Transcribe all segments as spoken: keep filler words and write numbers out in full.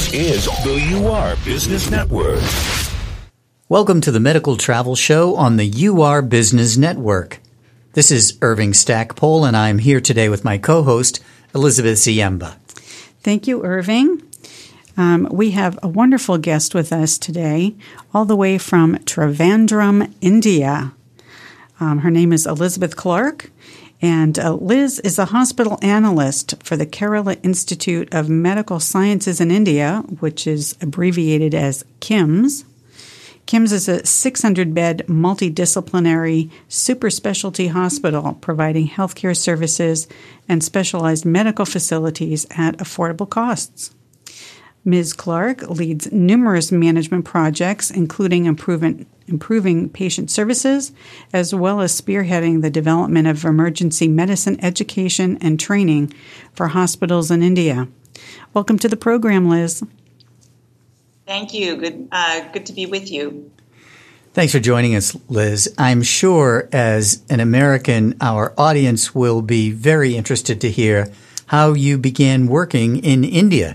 This is the U R Business Network. Welcome to the Medical Travel Show on the U R Business Network. This is Irving Stackpole, and I'm here today with my co-host, Elizabeth Ziemba. Thank you, Irving. Um, we have a wonderful guest with us today, all the way from Trivandrum, India. Um, her name is Elizabeth Clark, and uh, Liz is a hospital analyst for the Kerala Institute of Medical Sciences in India, which is abbreviated as KIMS. KIMS is a six hundred bed multidisciplinary super specialty hospital providing healthcare services and specialized medical facilities at affordable costs. Miz Clark leads numerous management projects, including improvement, improving patient services, as well as spearheading the development of emergency medicine education and training for hospitals in India. Welcome to the program, Liz. Thank you. Good, uh, good to be with you. Thanks for joining us, Liz. I'm sure as an American, our audience will be very interested to hear how you began working in India.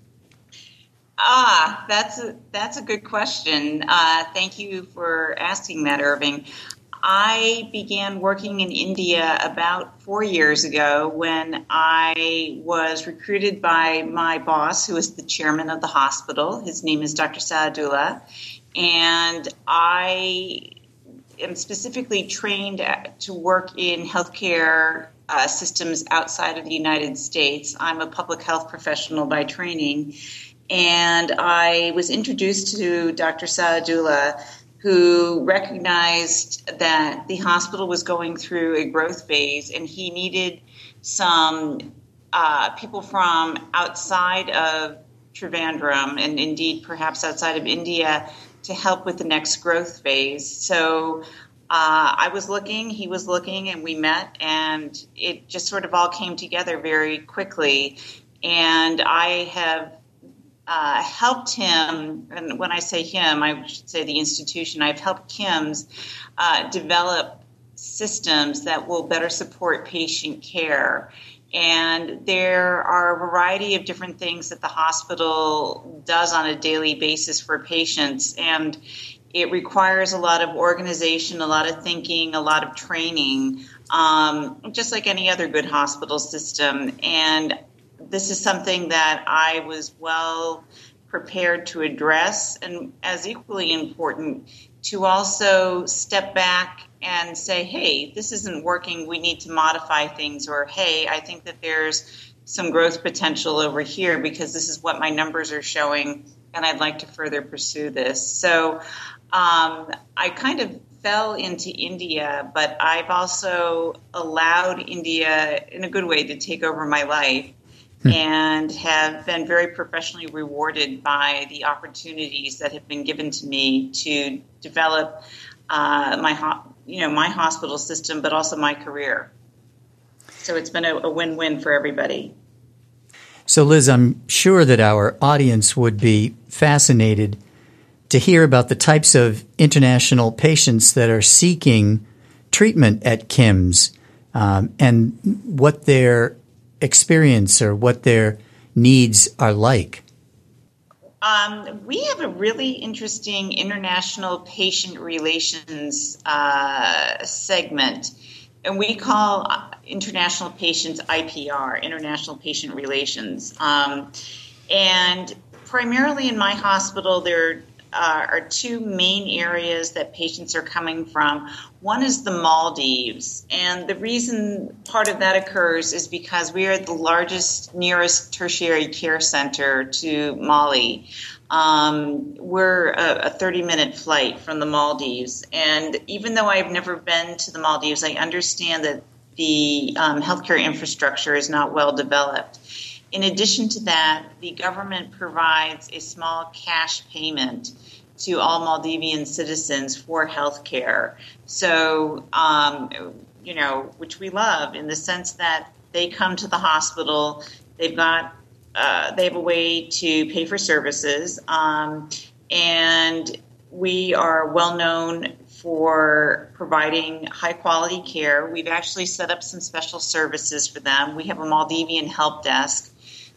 Ah, that's a, that's a good question. Uh, thank you for asking that, Irving. I began working in India about four years ago when I was recruited by my boss, who is the chairman of the hospital. His name is Doctor Saadullah. And I am specifically trained to work in healthcare uh, systems outside of the United States. I'm a public health professional by training. And I was introduced to Doctor Saadullah, who recognized that the hospital was going through a growth phase and he needed some uh, people from outside of Trivandrum and indeed perhaps outside of India to help with the next growth phase. So uh, I was looking, he was looking, and we met, and it just sort of all came together very quickly. And I have Uh, helped him, and when I say him, I should say the institution, I've helped KIMS uh, develop systems that will better support patient care. And there are a variety of different things that the hospital does on a daily basis for patients. And it requires a lot of organization, a lot of thinking, a lot of training, um, just like any other good hospital system. And this is something that I was well prepared to address, and as equally important, to also step back and say, hey, this isn't working, we need to modify things, or hey, I think that there's some growth potential over here because this is what my numbers are showing, and I'd like to further pursue this. So um, I kind of fell into India, but I've also allowed India, in a good way, to take over my life. And have been very professionally rewarded by the opportunities that have been given to me to develop uh, my, ho- you know, my hospital system, but also my career. So it's been a, a win-win for everybody. So, Liz, I'm sure that our audience would be fascinated to hear about the types of international patients that are seeking treatment at KIMS um, and what their experience or what their needs are like. Um, we have a really interesting international patient relations uh, segment, and we call international patients I P R, International Patient Relations. Um, and primarily in my hospital, there Uh, are two main areas that patients are coming from. One is the Maldives, and the reason part of that occurs is because we are the largest, nearest tertiary care center to Mali. Um, we're a, a thirty-minute flight from the Maldives, and even though I've never been to the Maldives, I understand that the um, healthcare infrastructure is not well developed. In addition to that, the government provides a small cash payment to all Maldivian citizens for health care. So, um, you know, which we love in the sense that they come to the hospital, they've got, uh, they have a way to pay for services, um, and we are well known for providing high quality care. We've actually set up some special services for them. We have a Maldivian help desk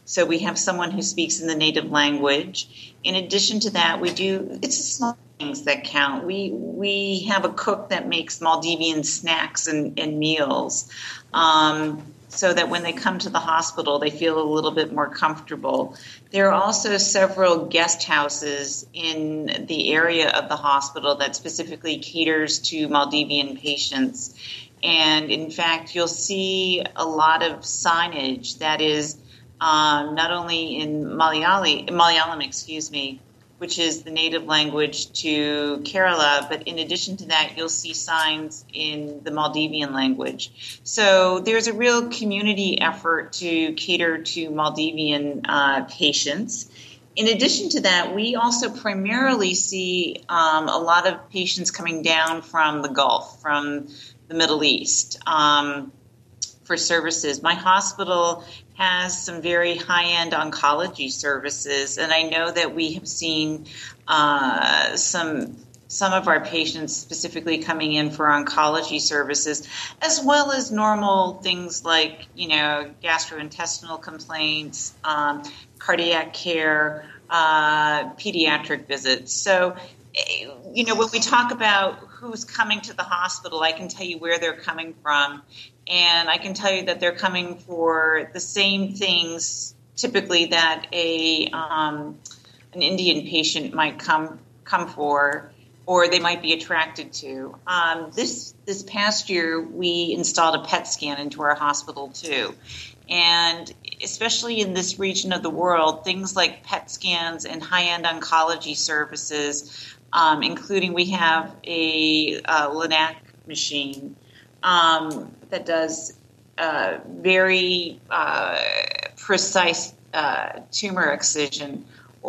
So we have someone who speaks in the native language. In addition to that, we do, it's the small things that count. We we have a cook that makes Maldivian snacks and, and meals, um, so that when they come to the hospital, they feel a little bit more comfortable. There are also several guest houses in the area of the hospital that specifically caters to Maldivian patients. And in fact, you'll see a lot of signage that is um, not only in Malayali, Malayalam, excuse me, which is the native language to Kerala, but in addition to that, you'll see signs in the Maldivian language. So there's a real community effort to cater to Maldivian uh, patients. In addition to that, we also primarily see um, a lot of patients coming down from the Gulf, from the Middle East, um, for services. My hospital has some very high-end oncology services, and I know that we have seen uh, some some of our patients specifically coming in for oncology services, as well as normal things like, you know, gastrointestinal complaints, um, cardiac care, uh, pediatric visits. So, you know, when we talk about who's coming to the hospital, I can tell you where they're coming from. And I can tell you that they're coming for the same things typically that a um, an Indian patient might come come for, or they might be attracted to. Um, this this past year, we installed a P E T scan into our hospital too. And especially in this region of the world, things like P E T scans and high-end oncology services, um, including we have a uh, Linac machine um, that does uh, very uh, precise uh, tumor excision.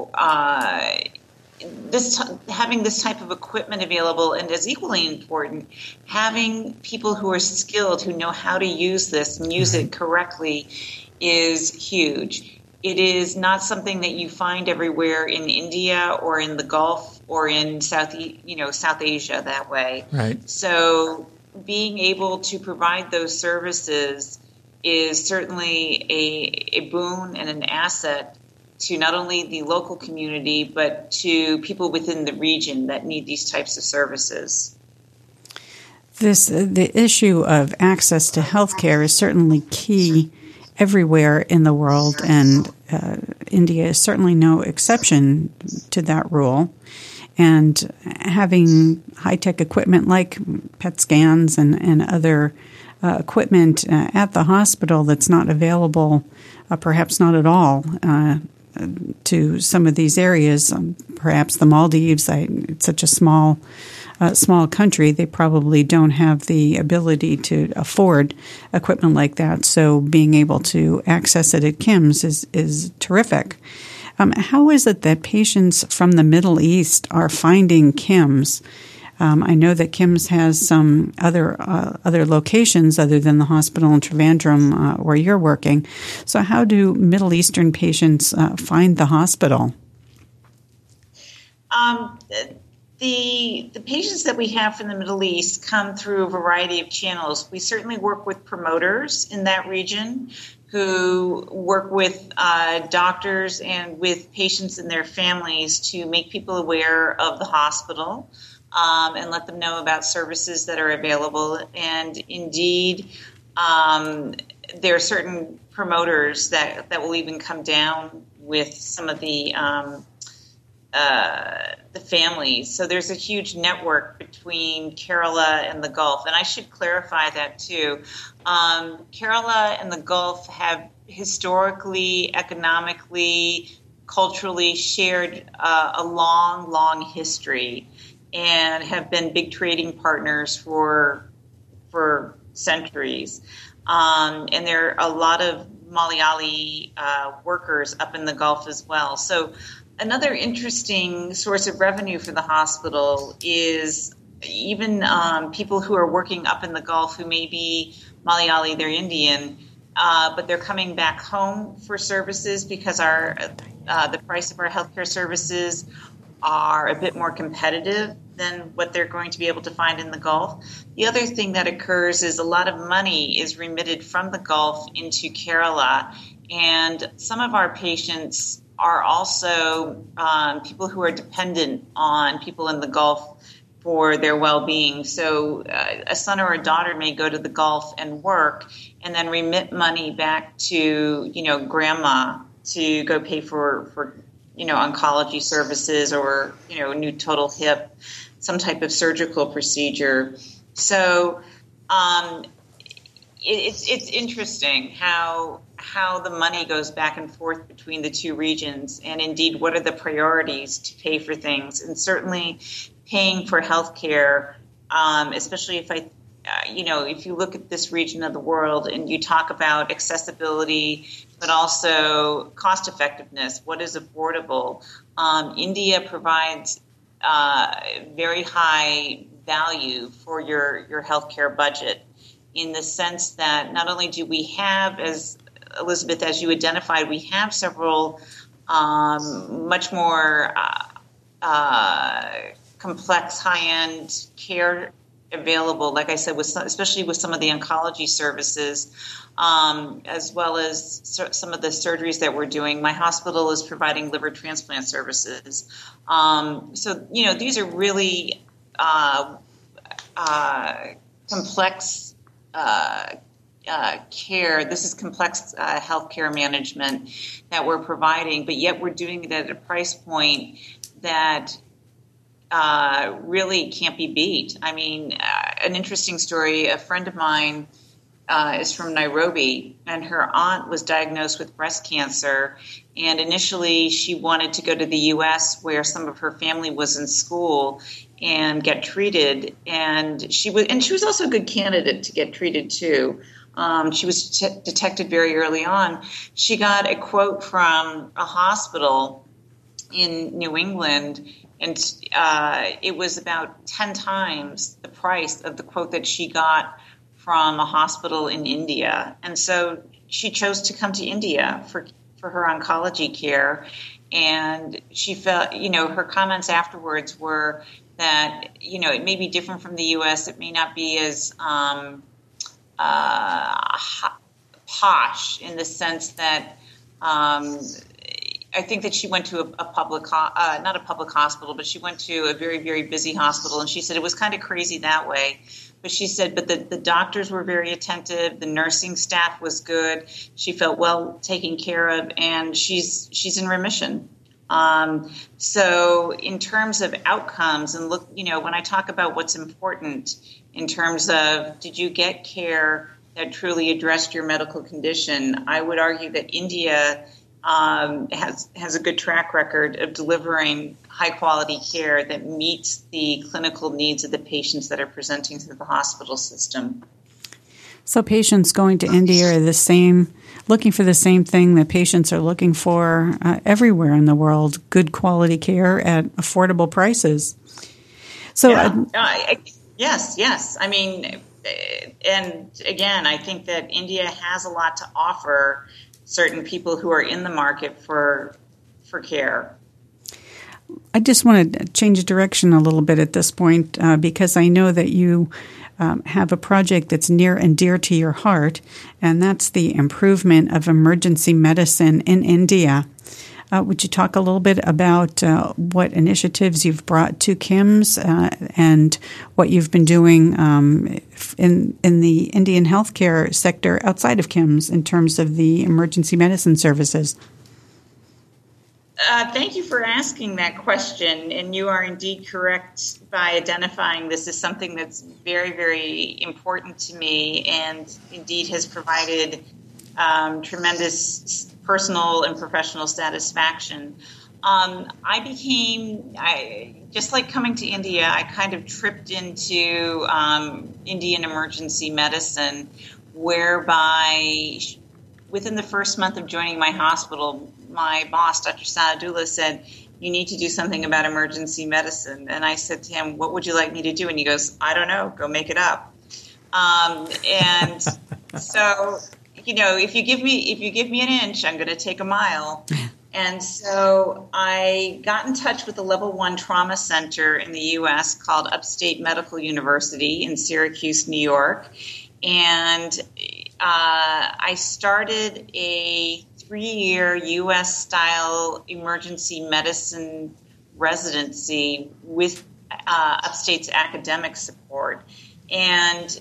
Uh, this having this type of equipment available, and is equally important, having people who are skilled, who know how to use this and use it correctly, is huge. It is not something that you find everywhere in India or in the Gulf or in South, you know, South Asia that way. Right. So being able to provide those services is certainly a, a boon and an asset to not only the local community, but to people within the region that need these types of services. This the issue of access to healthcare is certainly key everywhere in the world, and uh, India is certainly no exception to that rule. And having high-tech equipment like P E T scans and, and other uh, equipment uh, at the hospital that's not available, uh, perhaps not at all, uh, to some of these areas, um, perhaps the Maldives. I, it's such a small, uh, small country. They probably don't have the ability to afford equipment like that. So being able to access it at Kim's is is terrific. Um, how is it that patients from the Middle East are finding Kim's? Um, I know that Kim's has some other uh, other locations other than the hospital in Trivandrum uh, where you're working. So how do Middle Eastern patients uh, find the hospital? Um, the the patients that we have from the Middle East come through a variety of channels. We certainly work with promoters in that region who work with uh, doctors and with patients and their families to make people aware of the hospital. Um, and let them know about services that are available. And indeed, um, there are certain promoters that, that will even come down with some of the um, uh, the families. So there's a huge network between Kerala and the Gulf. And I should clarify that too. Um, Kerala and the Gulf have historically, economically, culturally shared uh, a long, long history, and have been big trading partners for for centuries. Um, and there are a lot of Malayali uh, workers up in the Gulf as well. So another interesting source of revenue for the hospital is even um, people who are working up in the Gulf who may be Malayali, they're Indian, uh, but they're coming back home for services because our uh, the price of our healthcare services are a bit more competitive than what they're going to be able to find in the Gulf. The other thing that occurs is a lot of money is remitted from the Gulf into Kerala, And some of our patients are also um, people who are dependent on people in the Gulf for their well-being. So uh, a son or a daughter may go to the Gulf and work and then remit money back to, you know, grandma to go pay for, for you know, oncology services or, you know, a new total hip, some type of surgical procedure. So um, it, it's it's interesting how how the money goes back and forth between the two regions, and indeed, what are the priorities to pay for things? And certainly, paying for health care, um, especially if I, uh, you know, if you look at this region of the world and you talk about accessibility, but also cost effectiveness, what is affordable? Um, India provides uh, very high value for your, your healthcare budget, in the sense that not only do we have, as Elizabeth, as you identified, we have several um, much more uh, uh, complex, high-end care available, like I said, with some, especially with some of the oncology services, um, as well as sur- some of the surgeries that we're doing. My hospital is providing liver transplant services. Um, so, you know, these are really uh, uh, complex uh, uh, care. This is complex uh, healthcare management that we're providing, but yet we're doing it at a price point that Uh, really can't be beat. I mean, uh, an interesting story, a friend of mine uh, is from Nairobi, and her aunt was diagnosed with breast cancer, and initially she wanted to go to the U S where some of her family was in school and get treated, and she was, and she was also a good candidate to get treated too. Um, she was t- detected very early on. She got a quote from a hospital in New England, and uh, it was about ten times the price of the quote that she got from a hospital in India. And so she chose to come to India for, for her oncology care. And she felt, you know, her comments afterwards were that, you know, it may be different from the U S. It may not be as um, uh, posh in the sense that um, I think that she went to a, a public, uh, not a public hospital, but she went to a very, very busy hospital. And she said it was kind of crazy that way. But she said, but the, the doctors were very attentive. The nursing staff was good. She felt well taken care of, and she's she's in remission. Um, so in terms of outcomes, and look, you know, when I talk about what's important in terms of did you get care that truly addressed your medical condition, I would argue that India Um, has has a good track record of delivering high quality care that meets the clinical needs of the patients that are presenting to the hospital system. So patients going to India are the same, looking for the same thing that patients are looking for uh, everywhere in the world: good quality care at affordable prices. So, yeah. uh, uh, I, yes, yes. I mean, and again, I think that India has a lot to offer certain people who are in the market for for care. I just want to change direction a little bit at this point uh, because I know that you um, have a project that's near and dear to your heart, and that's the improvement of emergency medicine in India. Uh, would you talk a little bit about uh, what initiatives you've brought to K I M S uh, and what you've been doing um, in in the Indian healthcare sector outside of K I M S in terms of the emergency medicine services? Uh, thank you for asking that question, and you are indeed correct by identifying this as something that's very, very important to me, and indeed has provided um, tremendous personal and professional satisfaction. Um, I became, I, just like coming to India, I kind of tripped into um, Indian emergency medicine, whereby within the first month of joining my hospital, my boss, Doctor Sanadullah, said, you need to do something about emergency medicine. And I said to him, what would you like me to do? And he goes, I don't know, go make it up. Um, and so... You know, if you give me if you give me an inch, I'm going to take a mile. And so I got in touch with the level one trauma center in the U S called Upstate Medical University in Syracuse, New York. And uh, I started a three-year U S-style emergency medicine residency with uh, Upstate's academic support. And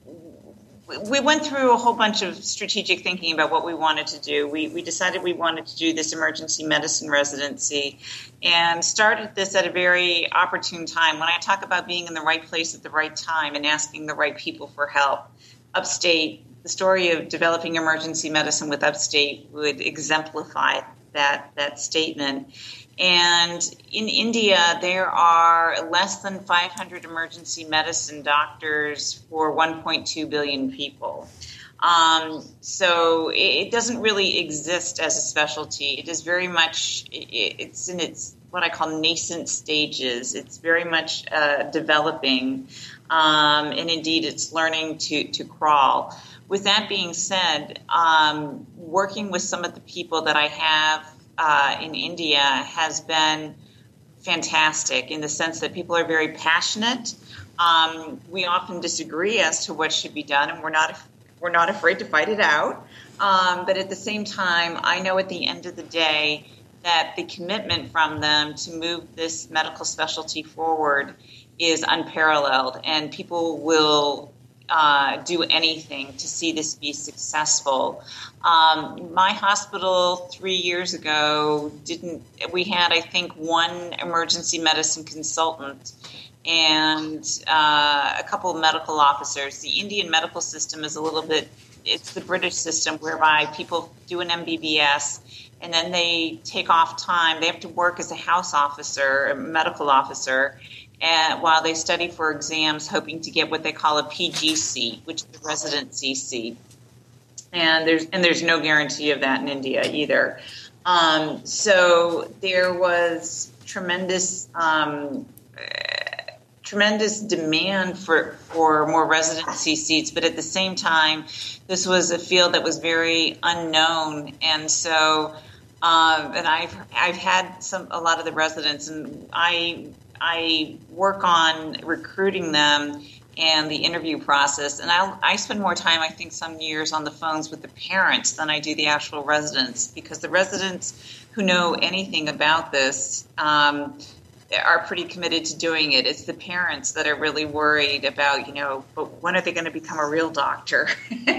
we went through a whole bunch of strategic thinking about what we wanted to do. We, we decided we wanted to do this emergency medicine residency and started this at a very opportune time. When I talk about being in the right place at the right time and asking the right people for help, Upstate, the story of developing emergency medicine with Upstate would exemplify that, that statement. And in India, there are less than five hundred emergency medicine doctors for one point two billion people. Um, so it, it doesn't really exist as a specialty. It is very much, it, it's in its what I call nascent stages. It's very much uh, developing, um, and indeed it's learning to, to crawl. With that being said, um, working with some of the people that I have Uh, in India has been fantastic in the sense that people are very passionate. Um, we often disagree as to what should be done, and we're not we're not afraid to fight it out. Um, but at the same time, I know at the end of the day that the commitment from them to move this medical specialty forward is unparalleled, and people will Uh, do anything to see this be successful. Um, my hospital three years ago didn't, we had, I think, one emergency medicine consultant and uh, a couple of medical officers. The Indian medical system is a little bit, it's the British system whereby people do an M B B S and then they take off time. They have to work as a house officer, a medical officer, and while they study for exams, hoping to get what they call a P G seat, which is a residency seat. And there's and there's no guarantee of that in India either. Um, so there was tremendous um, uh, tremendous demand for for more residency seats, but at the same time, this was a field that was very unknown, and so um, and I've I've had some a lot of the residents, and I. I work on recruiting them and the interview process, and I, I spend more time, I think, some years on the phones with the parents than I do the actual residents, because the residents who know anything about this um, are pretty committed to doing it. It's the parents that are really worried about, you know, but when are they going to become a real doctor?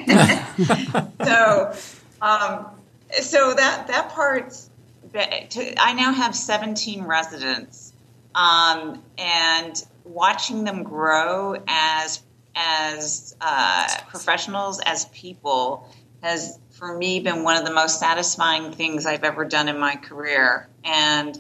so, um, so that that part's. I now have seventeen residents. Um, and watching them grow as as uh, professionals, as people, has for me been one of the most satisfying things I've ever done in my career. And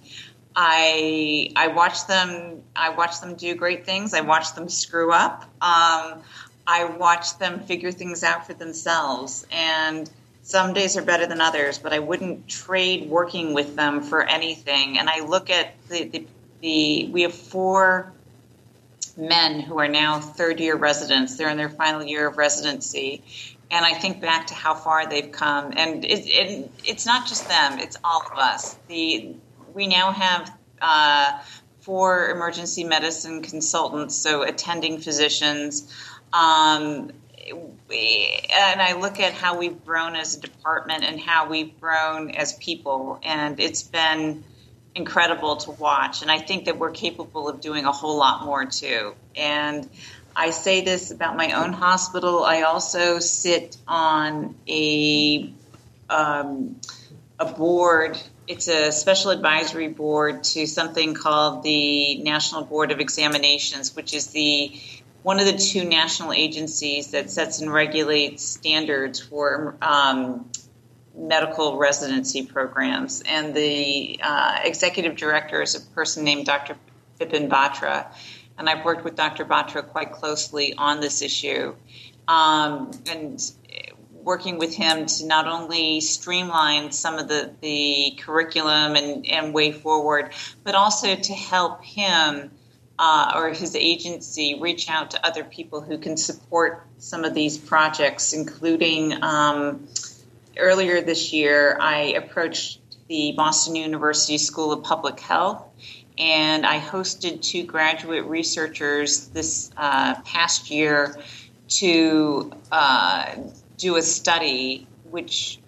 I I watch them I watch them do great things. I watch them screw up. Um, I watch them figure things out for themselves. And some days are better than others, but I wouldn't trade working with them for anything. And I look at the, the The, we have four men who are now third-year residents. They're in their final year of residency. And I think back to how far they've come. And it, it, it's not just them. It's all of us. The, we now have uh, four emergency medicine consultants, so attending physicians. Um, we, and I look at how we've grown as a department and how we've grown as people. And it's been incredible to watch, and I think that we're capable of doing a whole lot more too. And I say this about my own hospital. I also sit on a um, a board. It's a special advisory board to something called the National Board of Examinations, which is the one of the two national agencies that sets and regulates standards for um, medical residency programs, and the uh, executive director is a person named Doctor Bipin Batra, and I've worked with Doctor Batra quite closely on this issue, um, and working with him to not only streamline some of the, the curriculum and, and way forward, but also to help him uh, or his agency reach out to other people who can support some of these projects, including um, earlier this year, I approached the Boston University School of Public Health, and I hosted two graduate researchers this uh, past year to uh, do a study which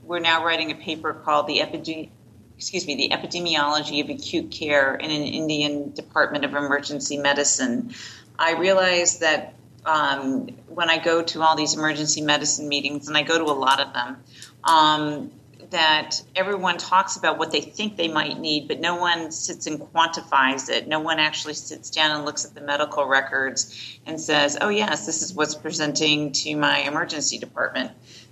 we're now writing a paper called the Epidemi- excuse me, the Epidemiology of Acute Care in an Indian Department of Emergency Medicine. I realized that um, when I go to all these emergency medicine meetings, and I go to a lot of them, um, that everyone talks about what they think they might need, but no one sits and quantifies it. No one actually sits down and looks at the medical records and says, oh, yes, this is what's presenting to my emergency department.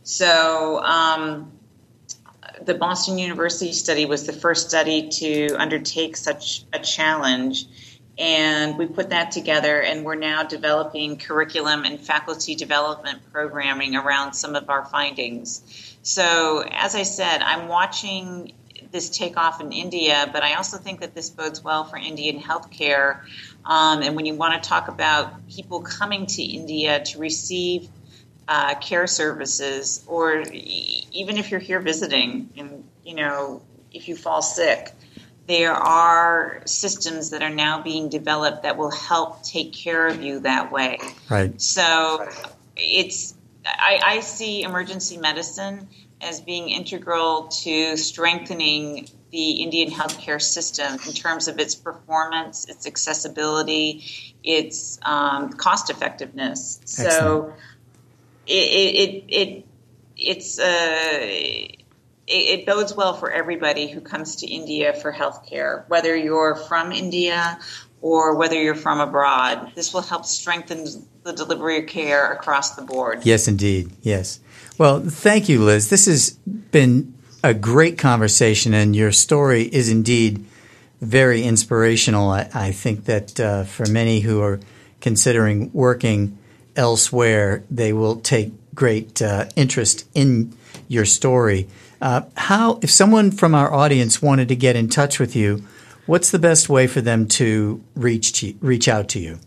So um, the Boston University study was the first study to undertake such a challenge. And we put that together, and we're now developing curriculum and faculty development programming around some of our findings. So, as I said, I'm watching this take off in India, but I also think that this bodes well for Indian healthcare. Um, and when you want to talk about people coming to India to receive uh, care services, or e- even if you're here visiting, and you know, if you fall sick, there are systems that are now being developed that will help take care of you that way. Right. So, it's. I, I see emergency medicine as being integral to strengthening the Indian healthcare system in terms of its performance, its accessibility, its um, cost effectiveness. Excellent. So it it, it it's uh, it, it bodes well for everybody who comes to India for healthcare, whether you're from India or whether you're from abroad. This will help strengthen the delivery of care across the board. Yes, indeed. Yes. Well, thank you, Liz. This has been a great conversation, and your story is indeed very inspirational. I, I think that uh, for many who are considering working elsewhere, they will take great uh, interest in your story. Uh, how, if someone from our audience wanted to get in touch with you, what's the best way for them to reach to, reach out to you?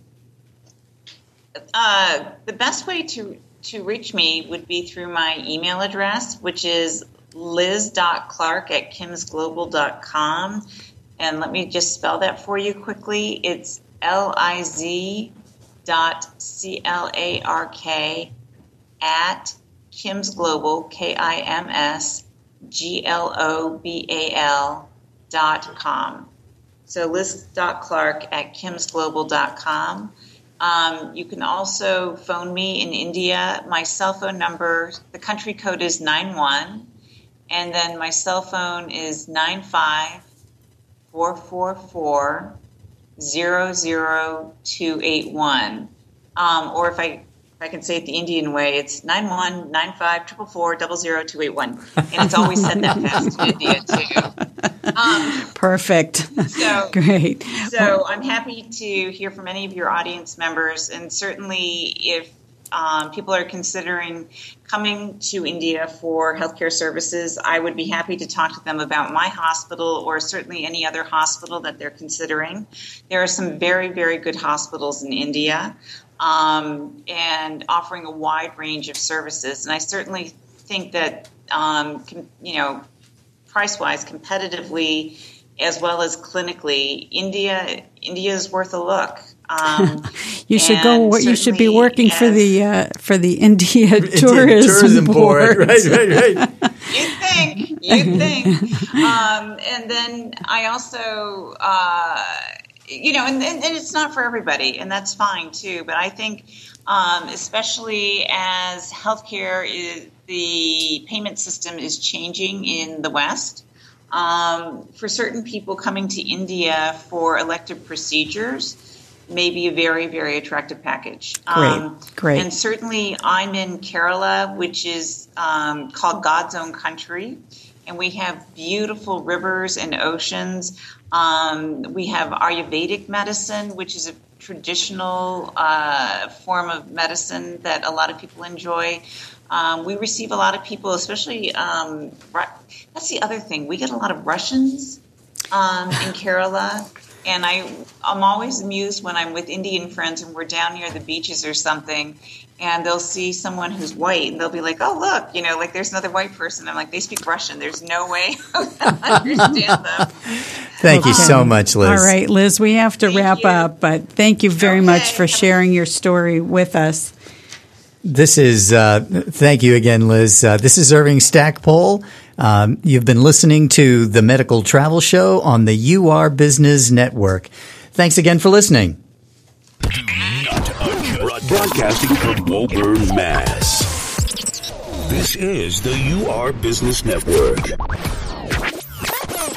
Uh, the best way to, to reach me would be through my email address, which is liz dot clark at kims global dot com. And let me just spell that for you quickly. It's L I Z dot C L A R K at Kims Global, K I M S G L O B A L dot com. So liz dot clark at kims global dot com. Um, you can also phone me in India. My cell phone number, the country code is nine one, and then my cell phone is nine five four four four zero zero two eight one. Um, or if I if I can say it the Indian way, it's nine one nine five four four four zero two eight one. And it's always said that fast in India, too. Um, Perfect. So, Great. So I'm happy to hear from any of your audience members, and certainly if um, people are considering coming to India for healthcare services, I would be happy to talk to them about my hospital or certainly any other hospital that they're considering. There are some very, very good hospitals in India um, and offering a wide range of services. And I certainly think that, um, com- you know, price-wise, competitively, as well as clinically, India India is worth a look. Um, you should go. You should be working for the uh, for the India Tourism, Tourism Board. Board. Right, right, right. You think? You think? Um, and then I also, uh, you know, and, and, and it's not for everybody, and that's fine too. But I think, um, especially as healthcare is, the payment system is changing in the West. Um, for certain people coming to India for elective procedures may be a very, very attractive package. Great, um, great. And certainly I'm in Kerala, which is um, called God's own country, and we have beautiful rivers and oceans. Um, we have Ayurvedic medicine, which is a traditional uh, form of medicine that a lot of people enjoy. Um, we receive a lot of people, especially, um, that's the other thing. We get a lot of Russians um, in Kerala. And I, I'm always amused when I'm with Indian friends and we're down near the beaches or something, and they'll see someone who's white, and they'll be like, oh, look, you know, like there's another white person. I'm like, they speak Russian. There's no way I understand them. Thank you so much, Liz. All right, Liz, we have to Thank wrap you. up, but thank you very Okay. much for sharing your story with us. This is, uh, thank you again, Liz. Uh, this is Irving Stackpole. Um, you've been listening to the Medical Travel Show on the U R Business Network. Thanks again for listening. Broadcasting from Woburn, Mass. This is the U R Business Network.